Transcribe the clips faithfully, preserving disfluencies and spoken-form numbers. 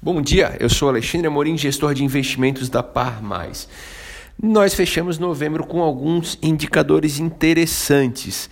Bom dia, eu sou Alexandre Amorim, gestor de investimentos da Par Mais. Nós fechamos novembro com alguns indicadores interessantes.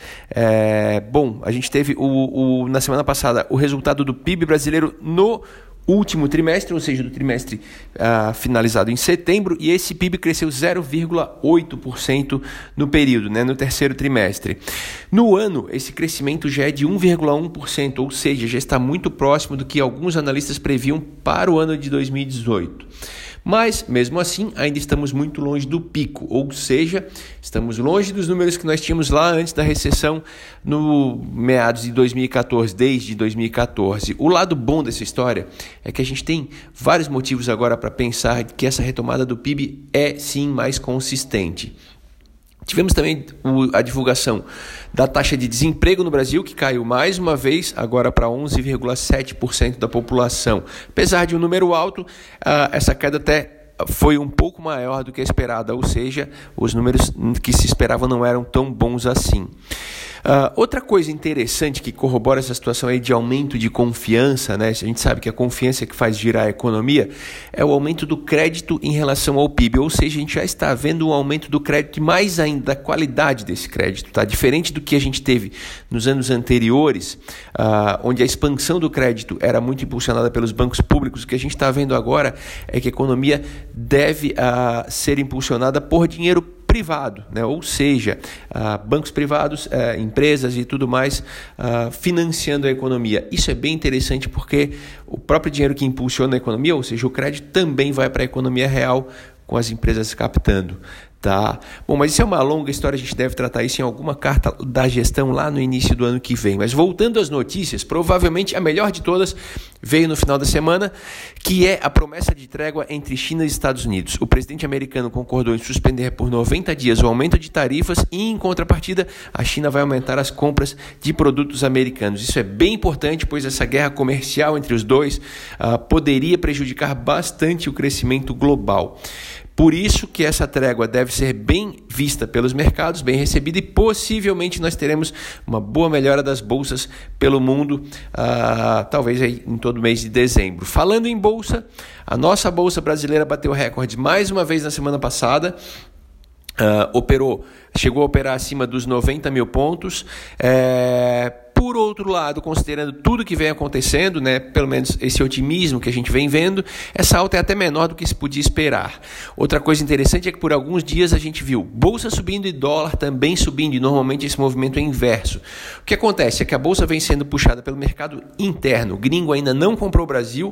É, bom, a gente teve o, o, na semana passada o resultado do P I B brasileiro no último trimestre, ou seja, do trimestre uh, finalizado em setembro, e esse P I B cresceu zero vírgula oito por cento no período, né, no terceiro trimestre. No ano, esse crescimento já é de um vírgula um por cento, ou seja, já está muito próximo do que alguns analistas previam para o ano de dois mil e dezoito. Mas, mesmo assim, ainda estamos muito longe do pico, ou seja, estamos longe dos números que nós tínhamos lá antes da recessão no meados de dois mil e catorze, desde dois mil e catorze. O lado bom dessa história é que a gente tem vários motivos agora para pensar que essa retomada do P I B é sim mais consistente. Tivemos também a divulgação da taxa de desemprego no Brasil, que caiu mais uma vez, agora para onze vírgula sete por cento da população. Apesar de um número alto, essa queda até foi um pouco maior do que a esperada, ou seja, os números que se esperavam não eram tão bons assim. Uh, outra coisa interessante que corrobora essa situação aí de aumento de confiança, né? A gente sabe que a confiança que faz girar a economia é o aumento do crédito em relação ao P I B, ou seja, a gente já está vendo um aumento do crédito e mais ainda da qualidade desse crédito, tá? Diferente do que a gente teve nos anos anteriores, uh, onde a expansão do crédito era muito impulsionada pelos bancos públicos, o que a gente está vendo agora é que a economia deve uh, ser impulsionada por dinheiro privado, né? Ou seja, uh, bancos privados, uh, empresas e tudo mais uh, financiando a economia. Isso é bem interessante porque o próprio dinheiro que impulsiona a economia, ou seja, o crédito também vai para a economia real com as empresas captando. Tá. Bom, mas isso é uma longa história, a gente deve tratar isso em alguma carta da gestão lá no início do ano que vem. Mas voltando às notícias, provavelmente a melhor de todas veio no final da semana, que é a promessa de trégua entre China e Estados Unidos. O presidente americano concordou em suspender por noventa dias o aumento de tarifas e, em contrapartida, a China vai aumentar as compras de produtos americanos. Isso é bem importante, pois essa guerra comercial entre os dois uh, poderia prejudicar bastante o crescimento global. Por isso que essa trégua deve ser bem vista pelos mercados, bem recebida, e possivelmente nós teremos uma boa melhora das bolsas pelo mundo, uh, talvez aí em todo mês de dezembro. Falando em bolsa, a nossa bolsa brasileira bateu recorde mais uma vez na semana passada. Uh, operou, chegou a operar acima dos noventa mil pontos. É... Por outro lado, considerando tudo que vem acontecendo, né, pelo menos esse otimismo que a gente vem vendo, essa alta é até menor do que se podia esperar. Outra coisa interessante é que por alguns dias a gente viu bolsa subindo e dólar também subindo, e normalmente esse movimento é inverso. O que acontece é que a bolsa vem sendo puxada pelo mercado interno, o gringo ainda não comprou o Brasil,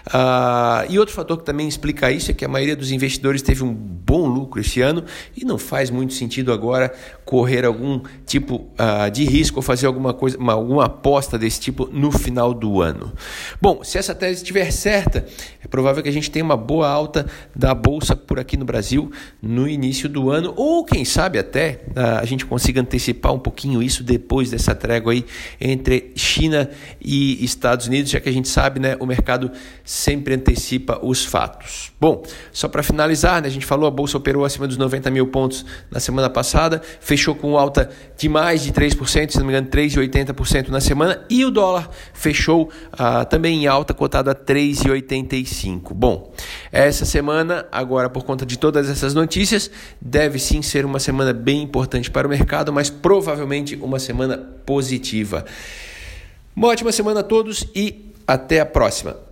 uh, e outro fator que também explica isso é que a maioria dos investidores teve um bom lucro esse ano e não faz muito sentido agora correr algum tipo uh, de risco ou fazer alguma coisa, uma alguma aposta desse tipo no final do ano. Bom, se essa tese estiver certa, é provável que a gente tenha uma boa alta da bolsa por aqui no Brasil no início do ano, ou quem sabe até a gente consiga antecipar um pouquinho isso depois dessa trégua aí entre China e Estados Unidos, já que a gente sabe, né, o mercado sempre antecipa os fatos. Bom, só para finalizar, né, a gente falou, a bolsa operou acima dos noventa mil pontos na semana passada, fechou com alta de mais de três por cento, se não me engano, três vírgula oitenta por cento na semana, e o dólar fechou uh, também em alta, cotado a três vírgula oitenta e cinco. Bom, essa semana, agora por conta de todas essas notícias, deve sim ser uma semana bem importante para o mercado, mas provavelmente uma semana positiva. Uma ótima semana a todos e até a próxima.